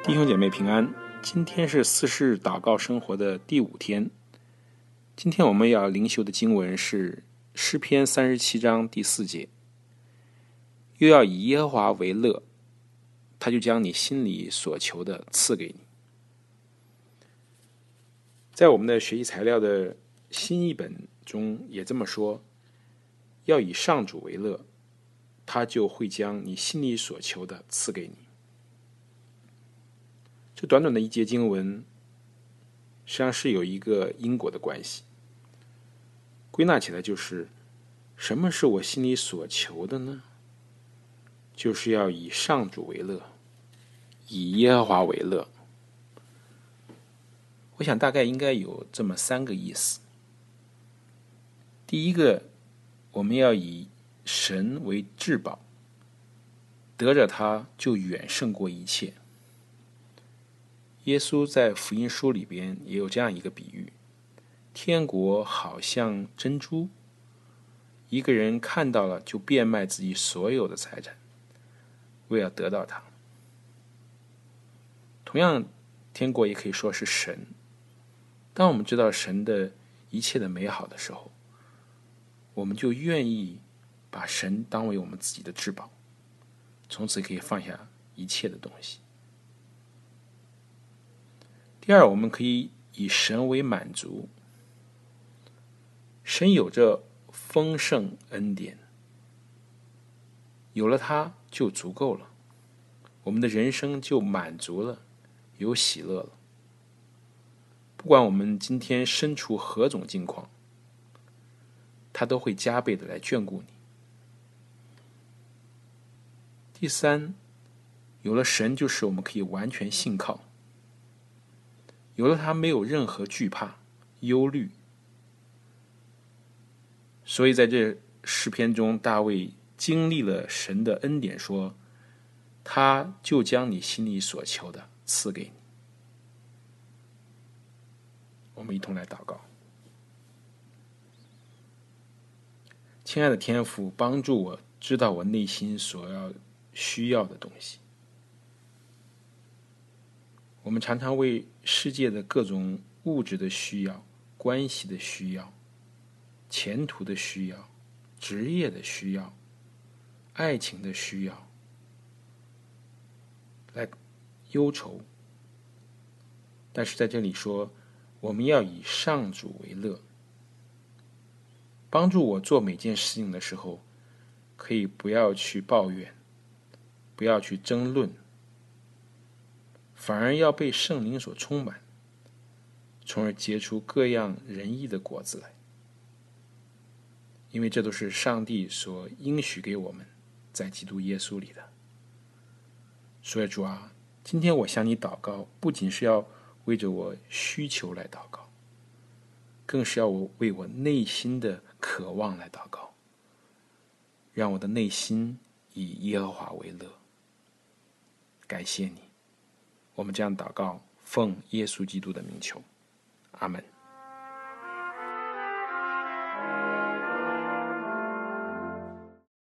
弟兄姐妹平安，今天是40日祷告生活的第5天。今天我们要灵修的经文是诗篇37章第4节，又要以耶和华为乐，他就将你心里所求的赐给你。在我们的学习材料的新译本中也这么说，要以上主为乐，他就会将你心里所求的赐给你。这短短的一节经文实际上是有一个因果的关系，归纳起来就是什么是我心里所求的呢？就是要以上主为乐，以耶和华为乐。我想大概应该有这么3个意思。第一个，我们要以神为至宝，得着他就远胜过一切。耶稣在福音书里边也有这样一个比喻，天国好像珍珠，一个人看到了就变卖自己所有的财产，为了得到它。同样，天国也可以说是神。当我们知道神的一切的美好的时候，我们就愿意把神当为我们自己的至宝，从此可以放下一切的东西。第二，我们可以以神为满足。神有着丰盛恩典，有了它就足够了，我们的人生就满足了，有喜乐了。不管我们今天身处何种境况，他都会加倍的来眷顾你。第三，有了神就使我们可以完全信靠，有了他没有任何惧怕、忧虑。所以在这诗篇中，大卫经历了神的恩典，说他就将你心里所求的赐给你。我们一同来祷告。亲爱的天父，帮助我知道我内心所需要的东西。我们常常为世界的各种物质的需要、关系的需要、前途的需要、职业的需要、爱情的需要来忧愁，但是在这里说，我们要以上主为乐，帮助我做每件事情的时候，可以不要去抱怨，不要去争论，反而要被圣灵所充满，从而结出各样仁义的果子来。因为这都是上帝所应许给我们在基督耶稣里的。所以主啊，今天我向你祷告，不仅是要为着我需求来祷告，更是要为我内心的渴望来祷告，让我的内心以耶和华为乐。感谢你，我们这样祷告，奉耶稣基督的名求，阿们。